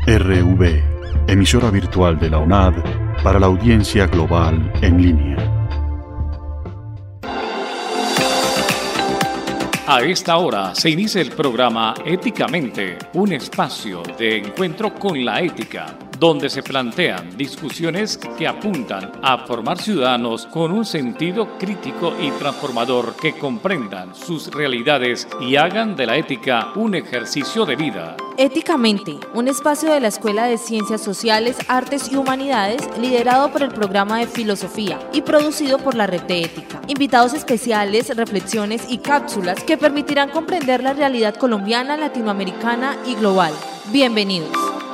RV, emisora virtual de la UNAD para la audiencia global en línea. A esta hora se inicia el programa Éticamente, un espacio de encuentro con la ética, donde se plantean discusiones que apuntan a formar ciudadanos con un sentido crítico y transformador que comprendan sus realidades y hagan de la ética un ejercicio de vida. Éticamente, un espacio de la Escuela de Ciencias Sociales, Artes y Humanidades, liderado por el programa de Filosofía y producido por la Red de Ética. Invitados especiales, reflexiones y cápsulas que permitirán comprender la realidad colombiana, latinoamericana y global. Bienvenidos.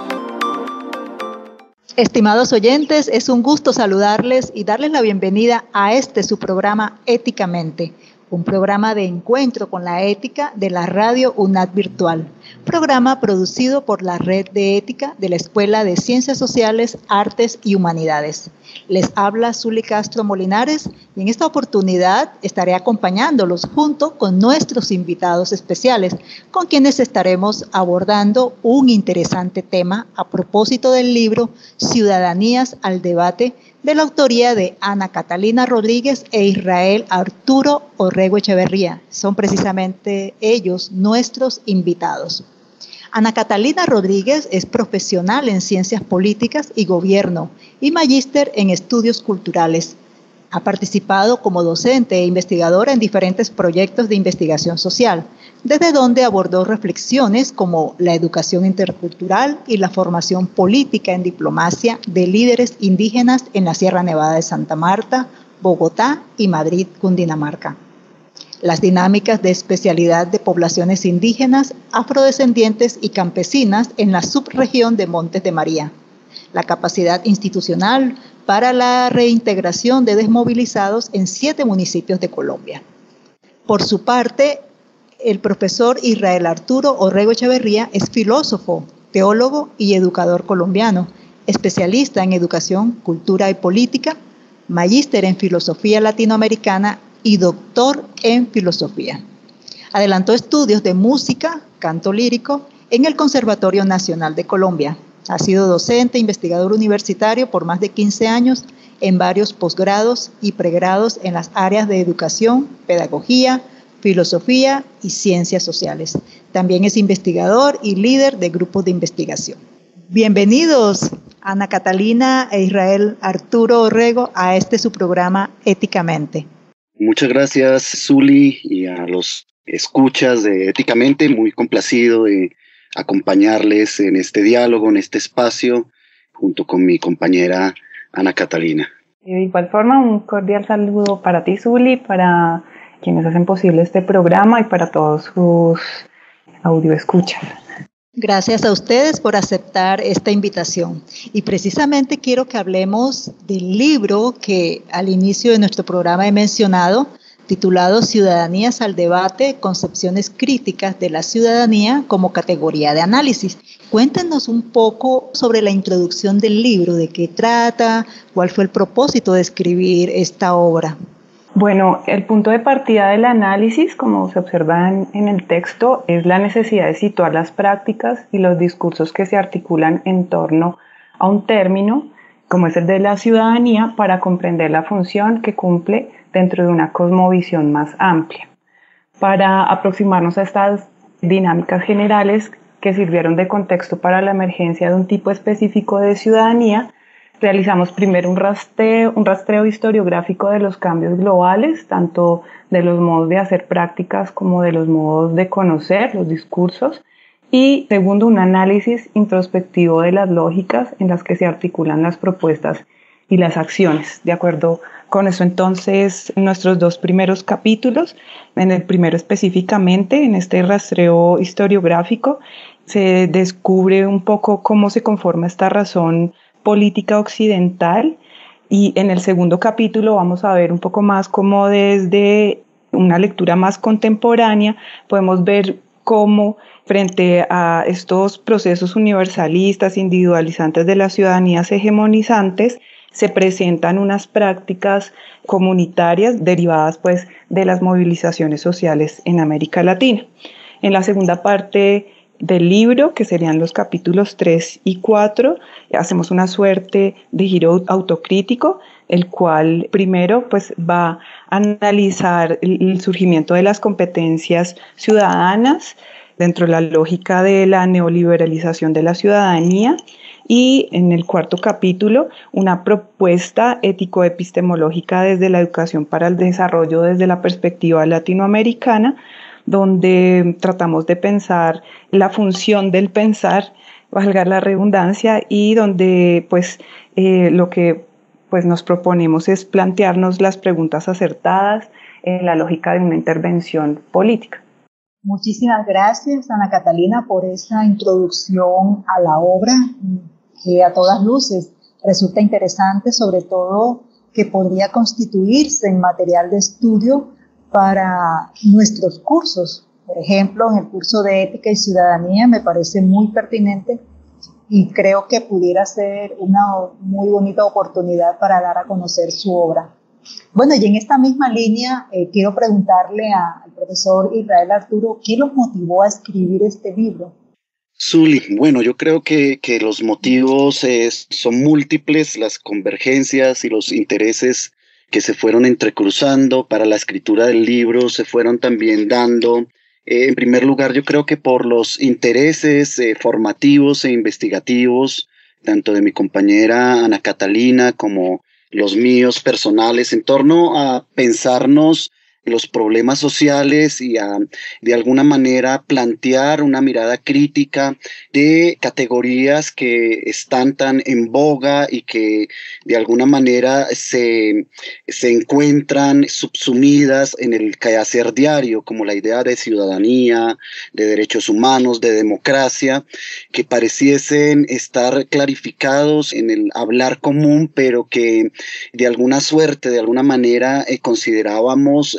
Estimados oyentes, es un gusto saludarles y darles la bienvenida a su programa Éticamente, un programa de encuentro con la ética de la radio UNAD Virtual, programa producido por la Red de Ética de la Escuela de Ciencias Sociales, Artes y Humanidades. Les habla Zuli Castro Molinares y en esta oportunidad estaré acompañándolos junto con nuestros invitados especiales, con quienes estaremos abordando un interesante tema a propósito del libro Ciudadanías al Debate, de la autoría de Ana Catalina Rodríguez e Israel Arturo Orrego Echeverría. Son precisamente ellos nuestros invitados. Ana Catalina Rodríguez es profesional en Ciencias Políticas y Gobierno y magíster en Estudios Culturales. Ha participado como docente e investigadora en diferentes proyectos de investigación social, desde donde abordó reflexiones como la educación intercultural y la formación política en diplomacia de líderes indígenas en la Sierra Nevada de Santa Marta, Bogotá y Madrid, Cundinamarca. Las dinámicas de especialidad de poblaciones indígenas, afrodescendientes y campesinas en la subregión de Montes de María. La capacidad institucional para la reintegración de desmovilizados en 7 municipios de Colombia. Por su parte, el profesor Israel Arturo Orrego Echeverría es filósofo, teólogo y educador colombiano, especialista en educación, cultura y política, magíster en filosofía latinoamericana y doctor en filosofía. Adelantó estudios de música, canto lírico, en el Conservatorio Nacional de Colombia. Ha sido docente e investigador universitario por más de 15 años en varios posgrados y pregrados en las áreas de educación, pedagogía, filosofía y ciencias sociales. También es investigador y líder de grupos de investigación. Bienvenidos, Ana Catalina e Israel Arturo Orrego, a su programa Éticamente. Muchas gracias, Zuli, y a los escuchas de Éticamente, muy complacido de acompañarles en este diálogo, en este espacio, junto con mi compañera Ana Catalina. De igual forma, un cordial saludo para ti, Zuli, para quienes hacen posible este programa y para todos sus audioescuchas. Gracias a ustedes por aceptar esta invitación. Y precisamente quiero que hablemos del libro que al inicio de nuestro programa he mencionado, titulado Ciudadanías al Debate, concepciones críticas de la ciudadanía como categoría de análisis. Cuéntenos un poco sobre la introducción del libro, de qué trata, cuál fue el propósito de escribir esta obra. Bueno, el punto de partida del análisis, como se observa en el texto, es la necesidad de situar las prácticas y los discursos que se articulan en torno a un término, como es el de la ciudadanía, para comprender la función que cumple dentro de una cosmovisión más amplia. Para aproximarnos a estas dinámicas generales que sirvieron de contexto para la emergencia de un tipo específico de ciudadanía, realizamos primero un rastreo historiográfico de los cambios globales, tanto de los modos de hacer prácticas como de los modos de conocer los discursos, y segundo, un análisis introspectivo de las lógicas en las que se articulan las propuestas y las acciones. De acuerdo con eso, entonces, en nuestros 2 primeros capítulos, en el primero específicamente, en este rastreo historiográfico, se descubre un poco cómo se conforma esta razón política occidental, y en el segundo capítulo vamos a ver un poco más cómo desde una lectura más contemporánea podemos ver cómo frente a estos procesos universalistas, individualizantes de las ciudadanías hegemonizantes, se presentan unas prácticas comunitarias derivadas pues de las movilizaciones sociales en América Latina. En la segunda parte del libro, que serían los capítulos 3 y 4. Hacemos una suerte de giro autocrítico, el cual primero pues va a analizar el surgimiento de las competencias ciudadanas dentro de la lógica de la neoliberalización de la ciudadanía, y en el cuarto capítulo una propuesta ético-epistemológica desde la educación para el desarrollo desde la perspectiva latinoamericana, donde tratamos de pensar la función del pensar, valga la redundancia, y donde lo que nos proponemos es plantearnos las preguntas acertadas en la lógica de una intervención política. Muchísimas gracias, Ana Catalina, por esa introducción a la obra que a todas luces resulta interesante, sobre todo que podría constituirse en material de estudio para nuestros cursos. Por ejemplo, en el curso de Ética y Ciudadanía me parece muy pertinente y creo que pudiera ser una muy bonita oportunidad para dar a conocer su obra. Bueno, y en esta misma línea quiero preguntarle al profesor Israel Arturo, ¿qué los motivó a escribir este libro? Zuli, bueno, yo creo que los motivos son múltiples, las convergencias y los intereses que se fueron entrecruzando para la escritura del libro se fueron también dando. En primer lugar, yo creo que por los intereses formativos e investigativos, tanto de mi compañera Ana Catalina como los míos personales, en torno a pensarnos los problemas sociales y a, de alguna manera, plantear una mirada crítica de categorías que están tan en boga y que de alguna manera se encuentran subsumidas en el quehacer diario, como la idea de ciudadanía, de derechos humanos, de democracia, que pareciesen estar clarificados en el hablar común, pero que de alguna suerte, de alguna manera, consideramos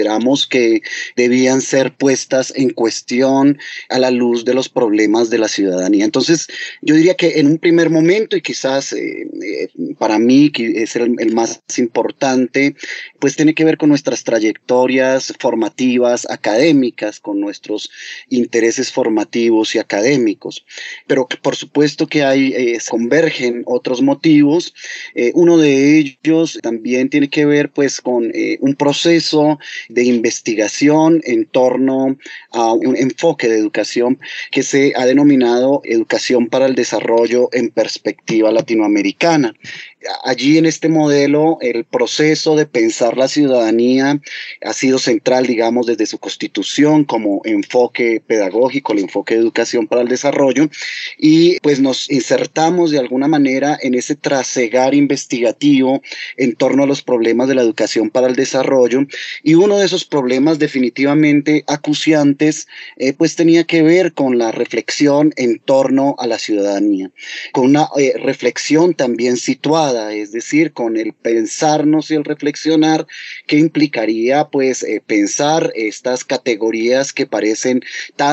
que debían ser puestas en cuestión a la luz de los problemas de la ciudadanía. Entonces, yo diría que en un primer momento, y quizás para mí que es el más importante, pues tiene que ver con nuestras trayectorias formativas, académicas, con nuestros intereses formativos y académicos. Pero por supuesto que convergen otros motivos. Uno de ellos también tiene que ver pues con un proceso de investigación en torno a un enfoque de educación que se ha denominado Educación para el Desarrollo en Perspectiva Latinoamericana. Allí en este modelo el proceso de pensar la ciudadanía ha sido central, digamos, desde su constitución como enfoque pedagógico, el enfoque de educación para el desarrollo, y pues nos insertamos de alguna manera en ese trasegar investigativo en torno a los problemas de la educación para el desarrollo, y uno de esos problemas definitivamente acuciantes pues tenía que ver con la reflexión en torno a la ciudadanía, con una reflexión también situada, es decir, con el pensarnos y el reflexionar, que implicaría pues pensar estas categorías que parecen tan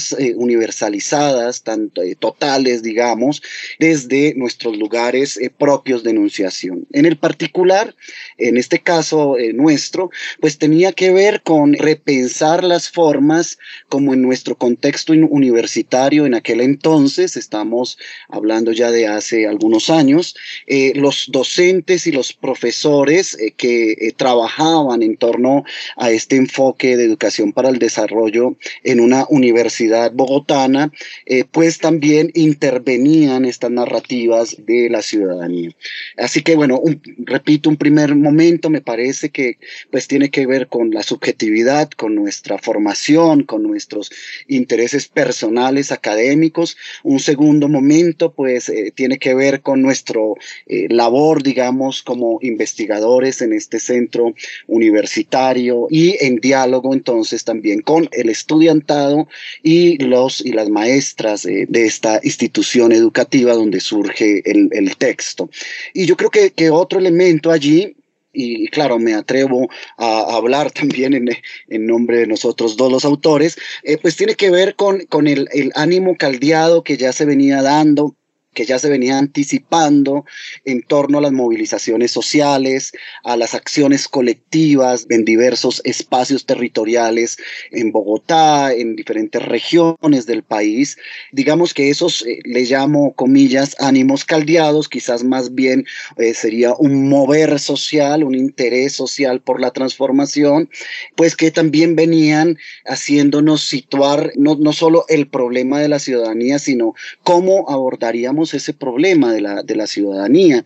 universalizadas, tan totales, digamos, desde nuestros lugares propios de enunciación. En el particular, en este caso nuestro, pues tenía que ver con repensar las formas como en nuestro contexto universitario en aquel entonces, estamos hablando ya de hace algunos años, los docentes y los profesores que trabajaban en torno a este enfoque de educación para el desarrollo en una universidad bogotana, pues también intervenían estas narrativas de la ciudadanía. Así que bueno, repito, un primer momento me parece que pues tiene que ver con la subjetividad, con nuestra formación, con nuestros intereses personales académicos. Un segundo momento pues tiene que ver con nuestro labor, digamos, como investigadores en este centro universitario y en diálogo entonces también con el estudiantado y las maestras de esta institución educativa donde surge el texto. Y yo creo que otro elemento allí, y claro, me atrevo a hablar también en nombre de nosotros dos, los autores, pues tiene que ver con el ánimo caldeado que ya se venía dando que ya se venía anticipando en torno a las movilizaciones sociales, a las acciones colectivas en diversos espacios territoriales en Bogotá, en diferentes regiones del país. Digamos que esos, le llamo comillas, ánimos caldeados, quizás más bien sería un mover social, un interés social por la transformación, pues que también venían haciéndonos situar no solo el problema de la ciudadanía, sino cómo abordaríamos ese problema de la ciudadanía.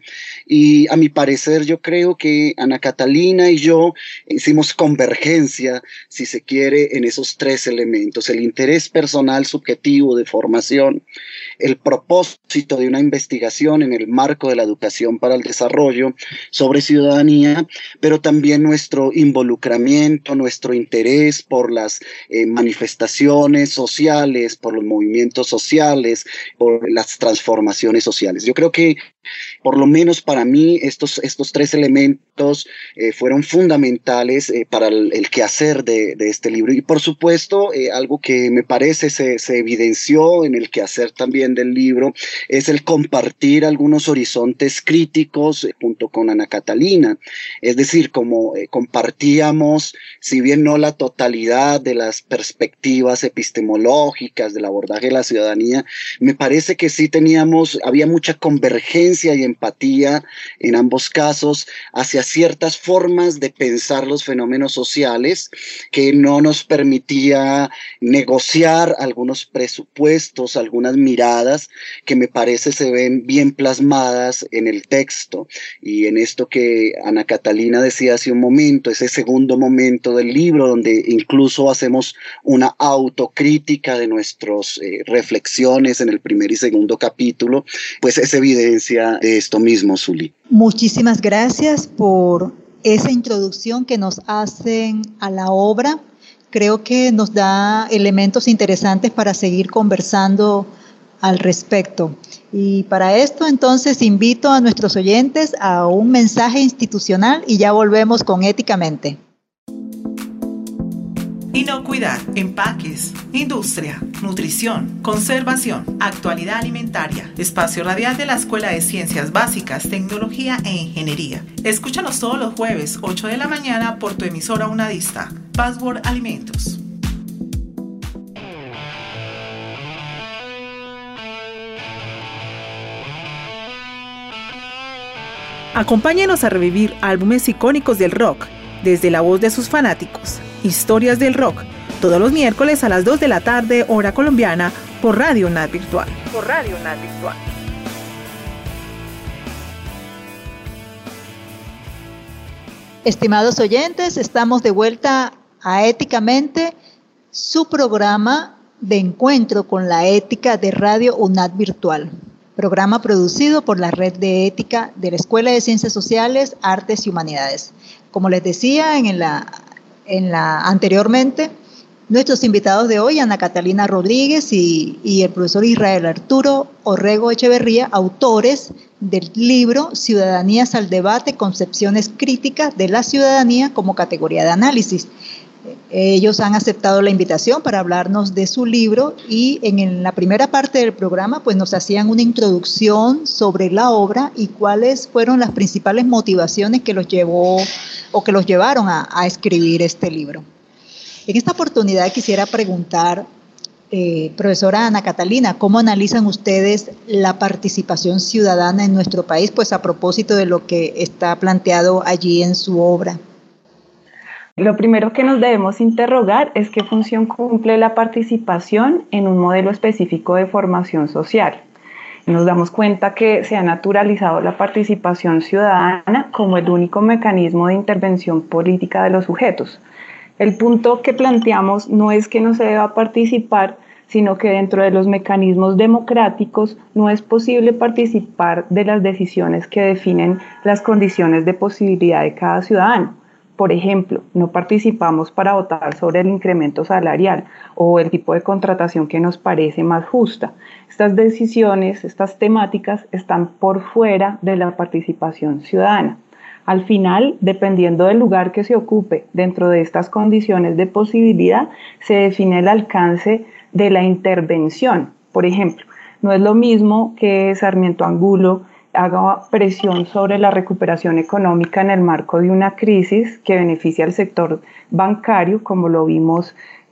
Y a mi parecer, yo creo que Ana Catalina y yo hicimos convergencia, si se quiere, en esos tres elementos: el interés personal subjetivo de formación, el propósito de una investigación en el marco de la educación para el desarrollo sobre ciudadanía, pero también nuestro involucramiento, nuestro interés por las manifestaciones sociales, por los movimientos sociales, por las transformaciones sociales. Yo creo que, por lo menos para mí, estos tres elementos fueron fundamentales para el quehacer de este libro. Y por supuesto, algo que me parece se evidenció en el quehacer también del libro es el compartir algunos horizontes críticos junto con Ana Catalina. Es decir, como compartíamos, si bien no la totalidad de las perspectivas epistemológicas del abordaje de la ciudadanía, me parece que sí había mucha convergencia y empatía en ambos casos hacia ciertas formas de pensar los fenómenos sociales que no nos permitía negociar algunos presupuestos, algunas miradas que me parece se ven bien plasmadas en el texto. Y en esto que Ana Catalina decía hace un momento, ese segundo momento del libro donde incluso hacemos una autocrítica de nuestras reflexiones en el primer y segundo capítulo, pues es evidencia de esto mismo, Zuli. Muchísimas gracias por esa introducción que nos hacen a la obra. Creo que nos da elementos interesantes para seguir conversando al respecto. Y para esto, entonces, invito a nuestros oyentes a un mensaje institucional y ya volvemos con Éticamente. Inocuidad, empaques, industria, nutrición, conservación, actualidad alimentaria, espacio radial de la Escuela de Ciencias Básicas, Tecnología e Ingeniería. Escúchanos todos los jueves, 8 de la mañana, por tu emisora unadista, Password Alimentos. Acompáñenos a revivir álbumes icónicos del rock, desde la voz de sus fanáticos. Historias del Rock, todos los miércoles a las 2 de la tarde, hora colombiana, por Radio UNAD Virtual. Estimados oyentes, estamos de vuelta a Éticamente, su programa de encuentro con la ética de Radio UNAD Virtual. Programa producido por la Red de Ética de la Escuela de Ciencias Sociales, Artes y Humanidades. Como les decía anteriormente, nuestros invitados de hoy, Ana Catalina Rodríguez y el profesor Israel Arturo Orrego Echeverría, autores del libro Ciudadanías al Debate, Concepciones Críticas de la Ciudadanía como categoría de análisis. Ellos han aceptado la invitación para hablarnos de su libro y en la primera parte del programa pues nos hacían una introducción sobre la obra y cuáles fueron las principales motivaciones que los llevaron a escribir este libro. En esta oportunidad quisiera preguntar, profesora Ana Catalina, ¿cómo analizan ustedes la participación ciudadana en nuestro país? Pues a propósito de lo que está planteado allí en su obra. Lo primero que nos debemos interrogar es qué función cumple la participación en un modelo específico de formación social. Nos damos cuenta que se ha naturalizado la participación ciudadana como el único mecanismo de intervención política de los sujetos. El punto que planteamos no es que no se deba participar, sino que dentro de los mecanismos democráticos no es posible participar de las decisiones que definen las condiciones de posibilidad de cada ciudadano. Por ejemplo, no participamos para votar sobre el incremento salarial o el tipo de contratación que nos parece más justa. Estas decisiones, estas temáticas están por fuera de la participación ciudadana. Al final, dependiendo del lugar que se ocupe dentro de estas condiciones de posibilidad, se define el alcance de la intervención. Por ejemplo, No es lo mismo que Sarmiento Angulo haga presión sobre la recuperación económica en el marco de una crisis que beneficia al sector bancario, como lo vimos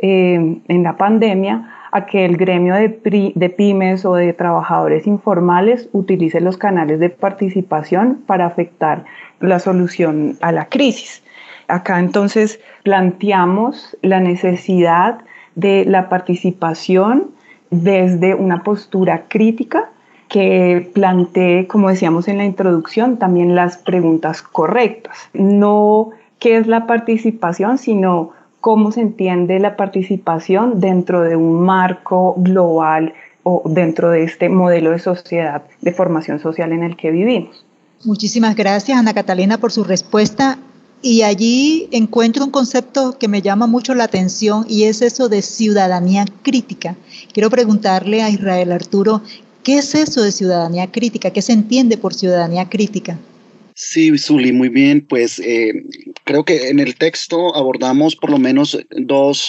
en la pandemia, a que el gremio de pymes o de trabajadores informales utilice los canales de participación para afectar la solución a la crisis. Acá entonces planteamos la necesidad de la participación desde una postura crítica que plantee, como decíamos en la introducción, también las preguntas correctas. No qué es la participación, sino cómo se entiende la participación dentro de un marco global o dentro de este modelo de sociedad, de formación social en el que vivimos. Muchísimas gracias, Ana Catalina, por su respuesta. Y allí encuentro un concepto que me llama mucho la atención y es eso de ciudadanía crítica. Quiero preguntarle a Israel Arturo, ¿qué es eso de ciudadanía crítica? ¿Qué se entiende por ciudadanía crítica? Sí, Zuli, muy bien. Pues creo que en el texto abordamos por lo menos dos,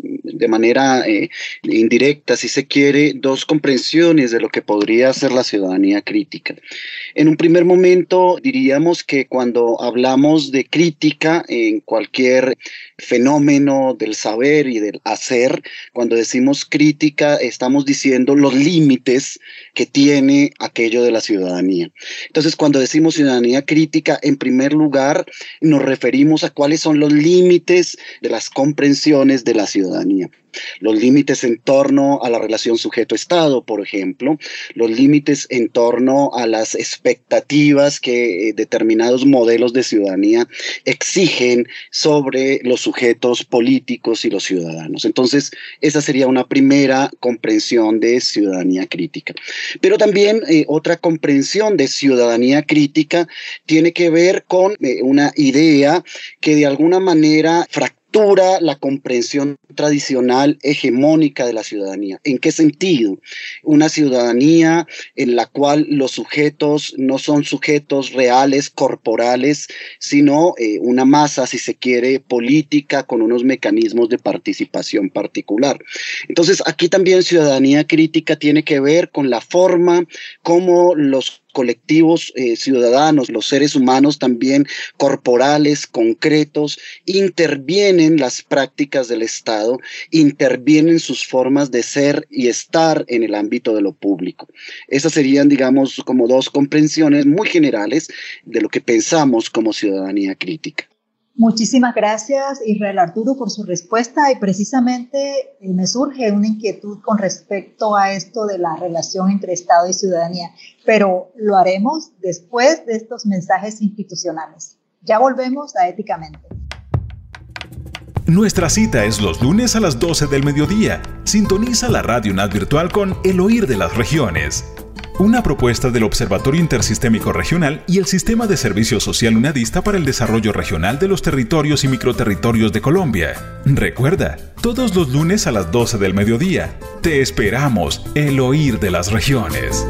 de manera indirecta, si se quiere, dos comprensiones de lo que podría ser la ciudadanía crítica. En un primer momento diríamos que cuando hablamos de crítica en cualquier fenómeno del saber y del hacer, cuando decimos crítica estamos diciendo los límites que tiene aquello de la ciudadanía. Entonces, cuando decimos ciudadanía crítica, en primer lugar nos referimos a cuáles son los límites de las comprensiones de la ciudadanía. Los límites en torno a la relación sujeto-estado, por ejemplo, los límites en torno a las expectativas que determinados modelos de ciudadanía exigen sobre los sujetos políticos y los ciudadanos. Entonces, esa sería una primera comprensión de ciudadanía crítica. Pero también otra comprensión de ciudadanía crítica tiene que ver con una idea que de alguna manera fractura la comprensión tradicional hegemónica de la ciudadanía. ¿En qué sentido? Una ciudadanía en la cual los sujetos no son sujetos reales, corporales, sino una masa, si se quiere, política con unos mecanismos de participación particular. Entonces, aquí también ciudadanía crítica tiene que ver con la forma como los colectivos ciudadanos, los seres humanos también corporales, concretos, intervienen las prácticas del Estado, intervienen sus formas de ser y estar en el ámbito de lo público. Esas serían, digamos, como dos comprensiones muy generales de lo que pensamos como ciudadanía crítica. Muchísimas gracias, Israel Arturo, por su respuesta, y precisamente me surge una inquietud con respecto a esto de la relación entre Estado y ciudadanía, pero lo haremos después de estos mensajes institucionales. Ya volvemos a Éticamente. Nuestra cita es los lunes a las 12 del mediodía. Sintoniza la Radio UNAD Virtual con El Oír de las Regiones. Una propuesta del Observatorio Intersistémico Regional y el Sistema de Servicio Social UNADista para el Desarrollo Regional de los Territorios y Microterritorios de Colombia. Recuerda, todos los lunes a las 12 del mediodía. Te esperamos, El Oír de las Regiones.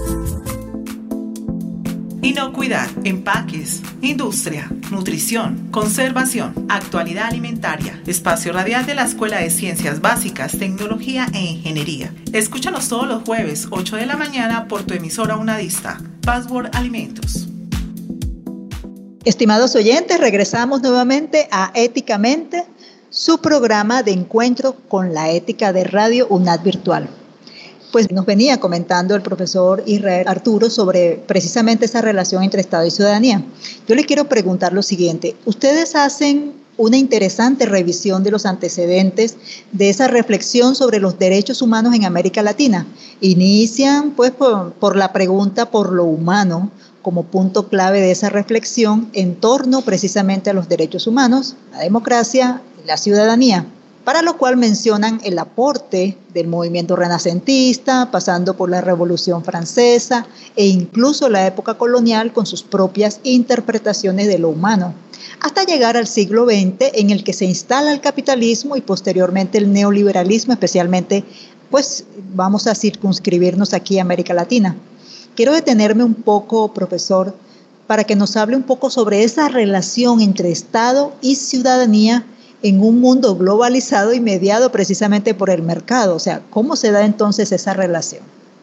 Inocuidad, empaques, industria, nutrición, conservación, actualidad alimentaria, espacio radial de la Escuela de Ciencias Básicas, Tecnología e Ingeniería. Escúchanos todos los jueves, 8 de la mañana, por tu emisora unadista, Password Alimentos. Estimados oyentes, regresamos nuevamente a Éticamente, su programa de encuentro con la ética de Radio UNAD Virtual. Pues nos venía comentando el profesor Israel Arturo sobre precisamente esa relación entre Estado y ciudadanía. Yo le quiero preguntar lo siguiente. Ustedes hacen una interesante revisión de los antecedentes de esa reflexión sobre los derechos humanos en América Latina. Inician pues por la pregunta por lo humano como punto clave de esa reflexión en torno precisamente a los derechos humanos, la democracia y la ciudadanía, para lo cual mencionan el aporte del movimiento renacentista, pasando por la Revolución Francesa e incluso la época colonial con sus propias interpretaciones de lo humano, hasta llegar al siglo XX en el que se instala el capitalismo y posteriormente el neoliberalismo, especialmente, pues vamos a circunscribirnos aquí a América Latina. Quiero detenerme un poco, profesor, para que nos hable un poco sobre esa relación entre Estado y ciudadanía en un mundo globalizado y mediado precisamente por el mercado. O sea, ¿cómo se da entonces esa relación?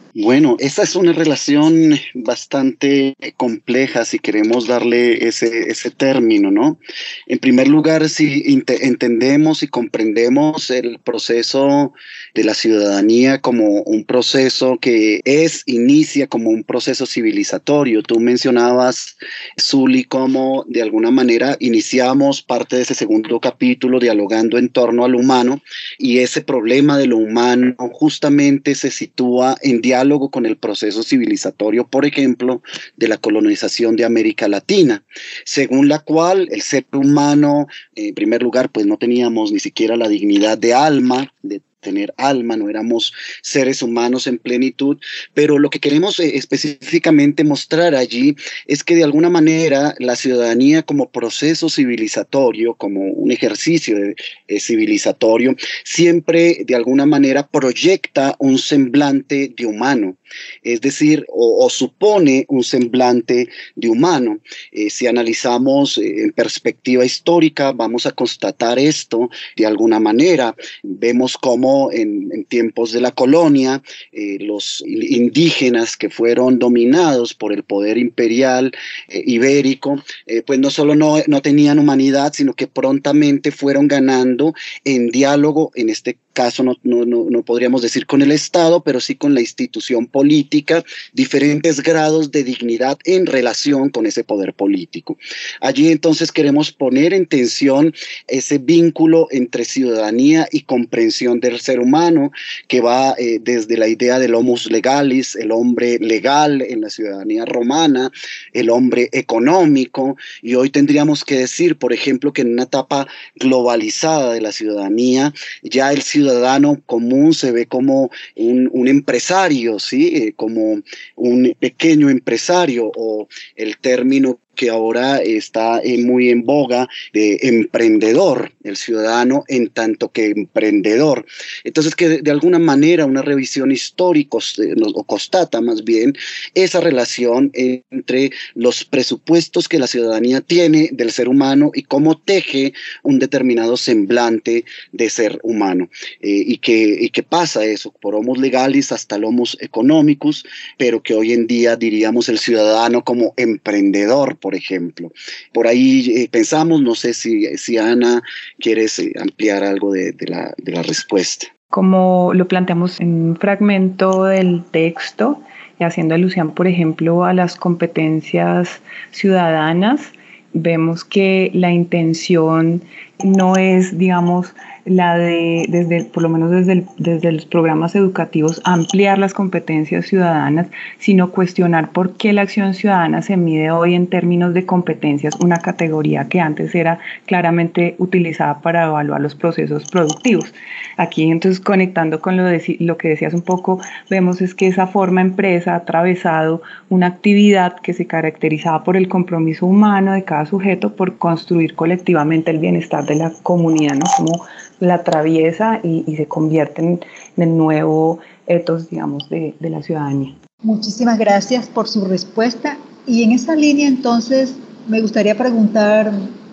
Bueno, esa es una relación bastante compleja si queremos darle ese término, ¿no? En primer lugar, si entendemos y comprendemos el proceso de la ciudadanía como un proceso que inicia como un proceso civilizatorio. Tú mencionabas, Zuli, cómo de alguna manera iniciamos parte de ese segundo capítulo dialogando en torno al humano, y ese problema de lo humano justamente se sitúa en diálogo con el proceso civilizatorio, por ejemplo, de la colonización de América Latina, según la cual el ser humano, en primer lugar, pues no teníamos ni siquiera la dignidad de alma, de tener alma, no éramos seres humanos en plenitud, pero lo que queremos específicamente mostrar allí es que de alguna manera la ciudadanía como proceso civilizatorio, como un ejercicio civilizatorio, siempre de alguna manera proyecta un semblante de humano, es decir, o supone un semblante de humano. Si analizamos en perspectiva histórica, vamos a constatar esto de alguna manera. Vemos cómo en tiempos de la colonia, los indígenas que fueron dominados por el poder imperial ibérico, pues no solo no tenían humanidad, sino que prontamente fueron ganando en diálogo, en este caso no podríamos decir con el Estado, pero sí con la institución política, diferentes grados de dignidad en relación con ese poder político. Allí entonces queremos poner en tensión ese vínculo entre ciudadanía y comprensión del ser humano, que va desde la idea del homus legalis, el hombre legal en la ciudadanía romana, el hombre económico, y hoy tendríamos que decir, por ejemplo, que en una etapa globalizada de la ciudadanía, ya el ciudadano común se ve como un empresario, ¿sí? Como un pequeño empresario, o el término que ahora está muy en boga de emprendedor, el ciudadano en tanto que emprendedor. Entonces, que de alguna manera una revisión histórica o constata más bien esa relación entre los presupuestos que la ciudadanía tiene del ser humano y cómo teje un determinado semblante de ser humano. Y que pasa eso, por homus legalis hasta el homus economicus, pero que hoy en día diríamos el ciudadano como emprendedor, por ejemplo. Por ahí pensamos, no sé si Ana quieres ampliar algo de la respuesta. Como lo planteamos en un fragmento del texto, y haciendo alusión, por ejemplo, a las competencias ciudadanas, vemos que la intención no es, digamos, la de, por lo menos desde los programas educativos, ampliar las competencias ciudadanas, sino cuestionar por qué la acción ciudadana se mide hoy en términos de competencias, una categoría que antes era claramente utilizada para evaluar los procesos productivos. Aquí, entonces, conectando con lo que decías un poco, vemos es que esa forma empresa ha atravesado una actividad que se caracterizaba por el compromiso humano de cada sujeto por construir colectivamente el bienestar de la comunidad, ¿no? Como la atraviesa y se convierte en el nuevo ethos, digamos, de la ciudadanía. Muchísimas gracias por su respuesta. Y en esa línea, entonces, me gustaría preguntar,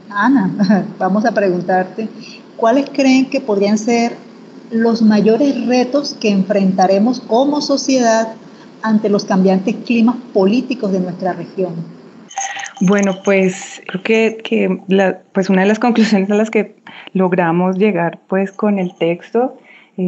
Ana, vamos a preguntarte, ¿cuáles creen que podrían ser los mayores retos que enfrentaremos como sociedad ante los cambiantes climas políticos de nuestra región? Bueno, pues creo que pues una de las conclusiones a las que logramos llegar pues con el texto,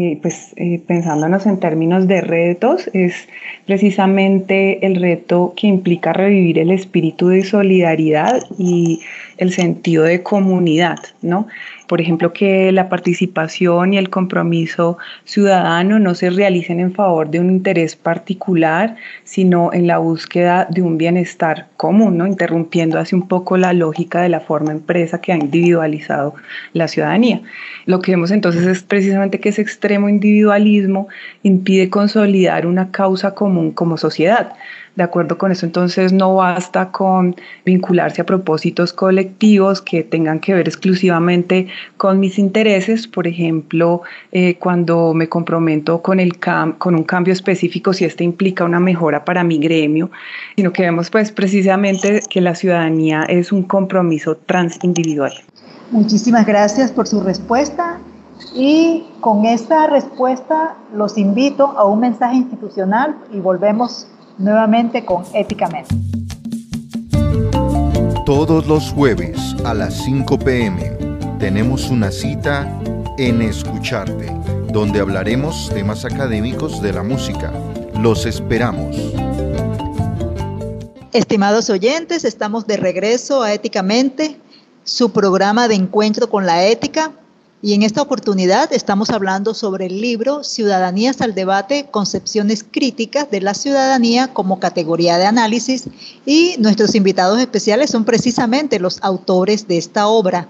pensándonos en términos de retos, es precisamente el reto que implica revivir el espíritu de solidaridad y el sentido de comunidad, ¿no? Por ejemplo, que la participación y el compromiso ciudadano no se realicen en favor de un interés particular, sino en la búsqueda de un bienestar común, ¿no? Interrumpiendo así un poco la lógica de la forma empresa que ha individualizado la ciudadanía. Lo que vemos entonces es precisamente que ese extremo individualismo impide consolidar una causa común como sociedad. De acuerdo con eso, entonces no basta con vincularse a propósitos colectivos que tengan que ver exclusivamente con mis intereses. Por ejemplo, cuando me comprometo con un cambio específico, si este implica una mejora para mi gremio, sino que vemos pues precisamente que la ciudadanía es un compromiso transindividual. Muchísimas gracias por su respuesta. Y con esa respuesta los invito a un mensaje institucional y volvemos nuevamente con Éticamente. Todos los jueves a las 5 p.m. tenemos una cita en Escucharte, donde hablaremos temas académicos de la música. Los esperamos. Estimados oyentes, estamos de regreso a Éticamente, su programa de encuentro con la ética. Y en esta oportunidad estamos hablando sobre el libro Ciudadanías al Debate, Concepciones Críticas de la Ciudadanía como Categoría de Análisis, y nuestros invitados especiales son precisamente los autores de esta obra.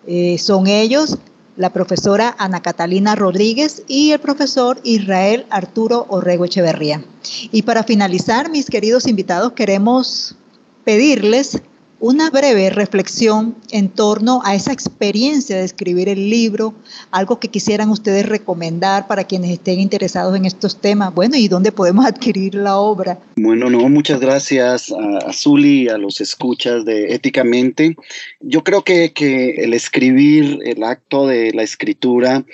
Son ellos la profesora Ana Catalina Rodríguez y el profesor Israel Arturo Orrego Echeverría. Y para finalizar, mis queridos invitados, queremos pedirles una breve reflexión en torno a esa experiencia de escribir el libro, algo que quisieran ustedes recomendar para quienes estén interesados en estos temas. Bueno, ¿y dónde podemos adquirir la obra? Bueno, muchas gracias a Zuli y a los escuchas de Éticamente. Yo creo que el escribir, el acto de la escritura,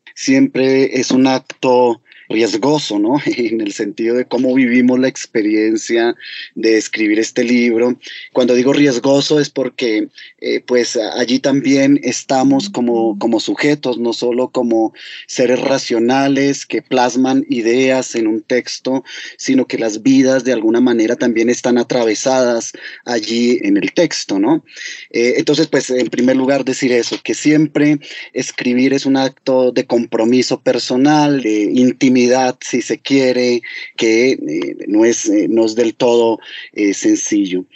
siempre es un acto riesgoso, ¿no? En el sentido de cómo vivimos la experiencia de escribir este libro. Cuando digo riesgoso es porque pues allí también estamos como sujetos, no solo como seres racionales que plasman ideas en un texto, sino que las vidas de alguna manera también están atravesadas allí en el texto, ¿no? Entonces, pues en primer lugar decir eso, que siempre escribir es un acto de compromiso personal, de intimidad, si se quiere, que no es del todo sencillo.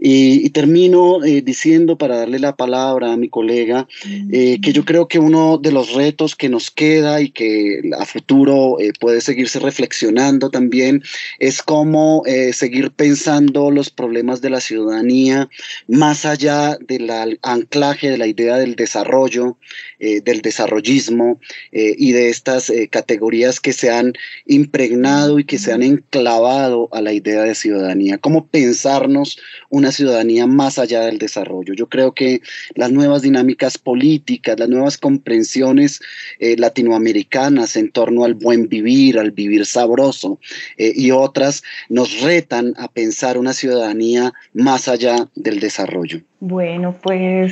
Y termino diciendo, para darle la palabra a mi colega, que yo creo que uno de los retos que nos queda y que a futuro puede seguirse reflexionando también es cómo seguir pensando los problemas de la ciudadanía más allá del anclaje de la idea del desarrollo, del desarrollismo y de estas categorías que se han impregnado y que se han enclavado a la idea de ciudadanía. ¿Cómo pensarnos una ciudadanía más allá del desarrollo? Yo creo que las nuevas dinámicas políticas, las nuevas comprensiones latinoamericanas en torno al buen vivir, al vivir sabroso y otras nos retan a pensar una ciudadanía más allá del desarrollo. Bueno, pues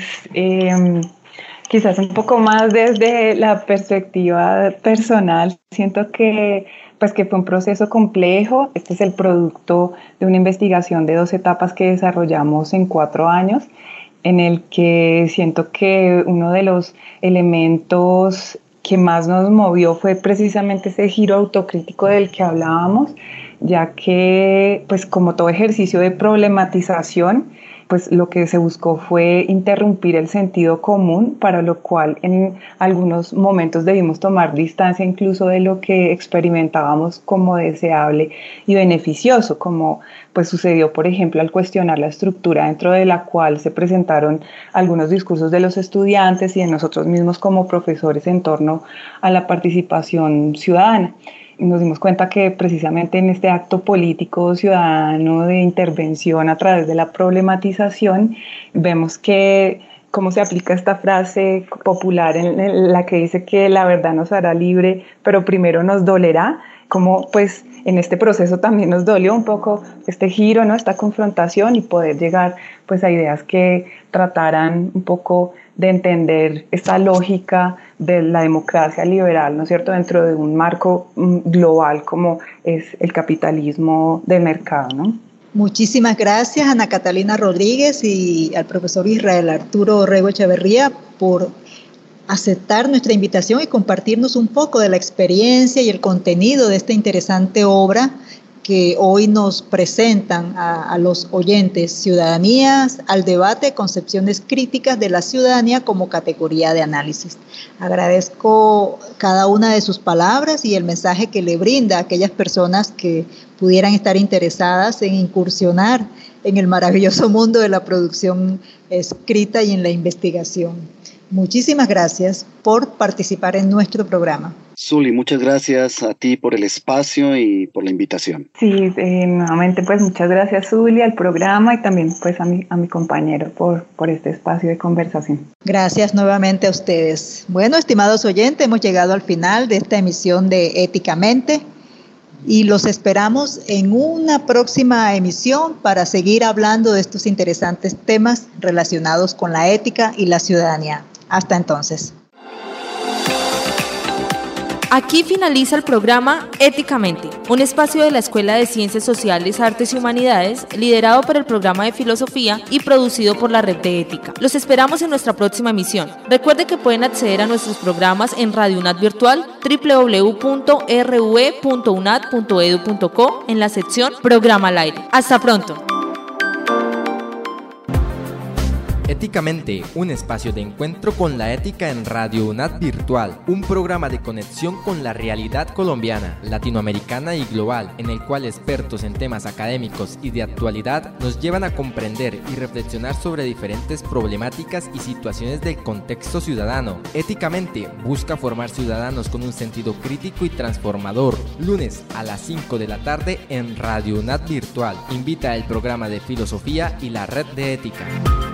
quizás un poco más desde la perspectiva personal. Siento que fue un proceso complejo. Este es el producto de una investigación de 2 etapas que desarrollamos en 4 años, en el que siento que uno de los elementos que más nos movió fue precisamente ese giro autocrítico del que hablábamos, ya que, pues como todo ejercicio de problematización, pues lo que se buscó fue interrumpir el sentido común, para lo cual en algunos momentos debimos tomar distancia incluso de lo que experimentábamos como deseable y beneficioso, como pues sucedió, por ejemplo, al cuestionar la estructura dentro de la cual se presentaron algunos discursos de los estudiantes y de nosotros mismos como profesores en torno a la participación ciudadana. Nos dimos cuenta que precisamente en este acto político ciudadano de intervención a través de la problematización, vemos que cómo se aplica esta frase popular en la que dice que la verdad nos hará libre, pero primero nos dolerá, como pues en este proceso también nos dolió un poco este giro, ¿no? Esta confrontación, y poder llegar pues a ideas que trataran un poco de entender esta lógica de la democracia liberal, ¿no es cierto?, dentro de un marco global como es el capitalismo de mercado, ¿no? Muchísimas gracias, Ana Catalina Rodríguez, y al profesor Israel Arturo Orrego Echeverría por aceptar nuestra invitación y compartirnos un poco de la experiencia y el contenido de esta interesante obra que hoy nos presentan a los oyentes: Ciudadanías al Debate, Concepciones Críticas de la Ciudadanía como Categoría de Análisis. Agradezco cada una de sus palabras y el mensaje que le brinda a aquellas personas que pudieran estar interesadas en incursionar en el maravilloso mundo de la producción escrita y en la investigación. Muchísimas gracias por participar en nuestro programa. Zuli, muchas gracias a ti por el espacio y por la invitación. Sí, nuevamente pues muchas gracias Zuli, al programa y también pues a mi compañero por este espacio de conversación. Gracias nuevamente a ustedes. Bueno, estimados oyentes, hemos llegado al final de esta emisión de Éticamente y los esperamos en una próxima emisión para seguir hablando de estos interesantes temas relacionados con la ética y la ciudadanía. Hasta entonces. Aquí finaliza el programa Éticamente, un espacio de la Escuela de Ciencias Sociales, Artes y Humanidades, liderado por el programa de Filosofía y producido por la Red de Ética. Los esperamos en nuestra próxima emisión. Recuerde que pueden acceder a nuestros programas en Radio UNAD Virtual, www.rue.unad.edu.co, en la sección Programa al Aire. Hasta pronto. Éticamente, un espacio de encuentro con la ética en Radio UNAD Virtual, un programa de conexión con la realidad colombiana, latinoamericana y global, en el cual expertos en temas académicos y de actualidad nos llevan a comprender y reflexionar sobre diferentes problemáticas y situaciones del contexto ciudadano. Éticamente, busca formar ciudadanos con un sentido crítico y transformador. Lunes a las 5 de la tarde en Radio UNAD Virtual. Invita el programa de Filosofía y la Red de Ética.